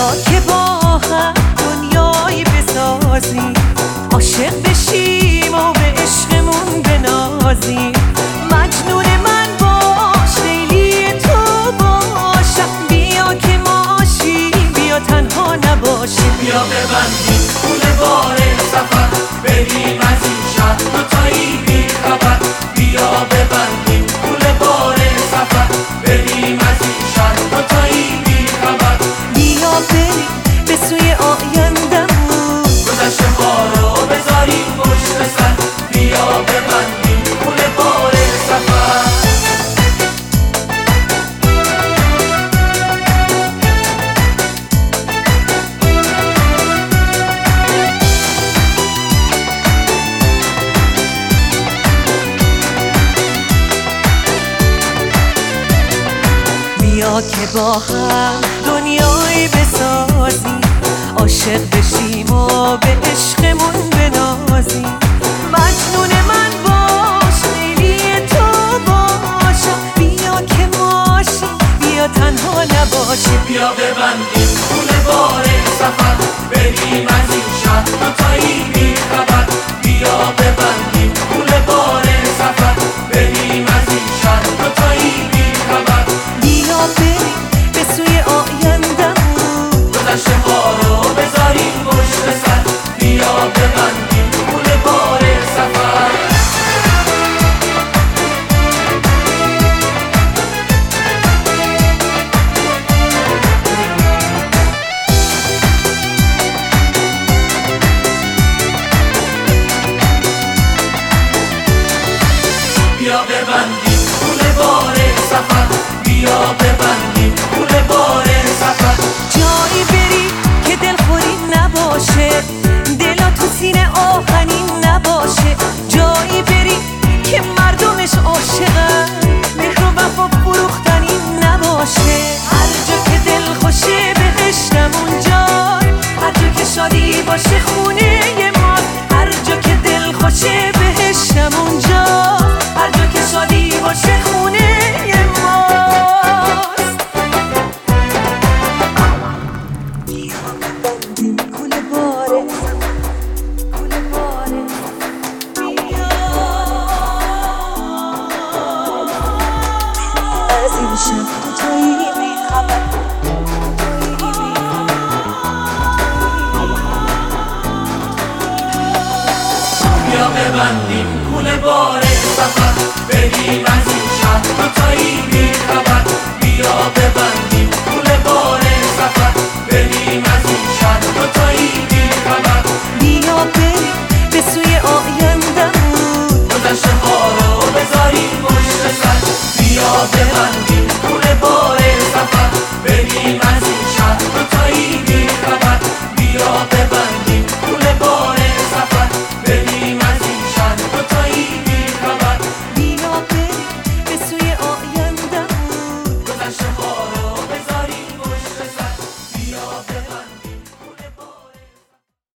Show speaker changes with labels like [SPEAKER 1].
[SPEAKER 1] که با هم دنیایی بسازیم، عاشق بشیم و به عشقمون بنازیم. مجنون من باش، لیلی تو باشم، بیا که ماشیم، بیا تنها نباشیم.
[SPEAKER 2] بیا ببندیم پول بار سفر، بریم از این شهر دوتایی بی خبر. بیا ببندیم پول بار سفر، بریم از این شهر دوتایی بی خبر.
[SPEAKER 1] بیا بریم به سوی آیندمون،
[SPEAKER 2] گذشته ها رو بذاریم پشت سر. بیا ببندیم پول بار سفر.
[SPEAKER 1] بیا که با هم دنیایی بسازیم، عاشق بشیم و به عشقمون بنازیم. مجنون من باش، لیلی تو باشم، بیا که ماشیم، بیا تنها نباشیم.
[SPEAKER 2] بیا ببندیم پول بار سفر، بریم از این شهر دوتایی بی خبر. بیا ببندیم پول بار سفر، بریم از این شهر دوتایی بی خبر.
[SPEAKER 1] بیا بریم به سوی آیندمون،
[SPEAKER 2] گذشته ها رو بذاریم پشت سر. بیا ببندیم پول بار سفر. بیا ببندیم پول بار سفر، بیا ببندیم پول بار سفر.
[SPEAKER 1] جایی بری که دلخوری نباشه، دلا تو سینه آهنین نباشه. جایی بری که مردمش عاشقن، مهر و وفا فروختنی نباشه. هر جا که دل خوشه بهشتم اونجا، هر جا که شادی باشه خونه ما. هر جا که دل خوشه بهشتم اونجا، هر جا که شادی باشه خونه ماست. کل باره کل باره بیا از این شب دوتایی بی خبر.
[SPEAKER 2] بیا ببندیم پول بار سفر، بریم از این شهر دوتایی بی خبر. بیا